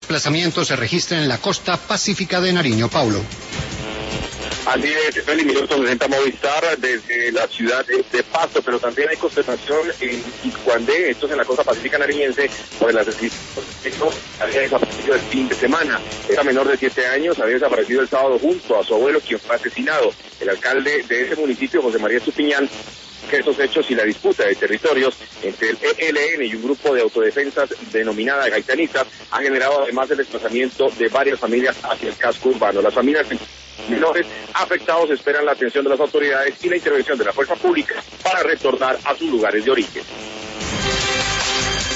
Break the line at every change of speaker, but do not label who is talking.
desplazamientos se registran en la costa pacífica de Nariño. Paulo.
Así es, Feli, minutos presenta Movistar desde la ciudad de Pasto, pero también hay consternación en Iscuandé, esto es en la costa pacífica nariñense, por el asesinato había desaparecido el fin de semana. Esta menor de 7 años había desaparecido el sábado junto a su abuelo, quien fue asesinado. El alcalde de ese municipio, José María Estupiñán, que estos hechos y la disputa de territorios entre el ELN y un grupo de autodefensas denominada Gaitanistas ha generado además el desplazamiento de varias familias hacia el casco urbano. Las familias menores afectados esperan la atención de las autoridades y la intervención de la fuerza pública para retornar a sus lugares de origen.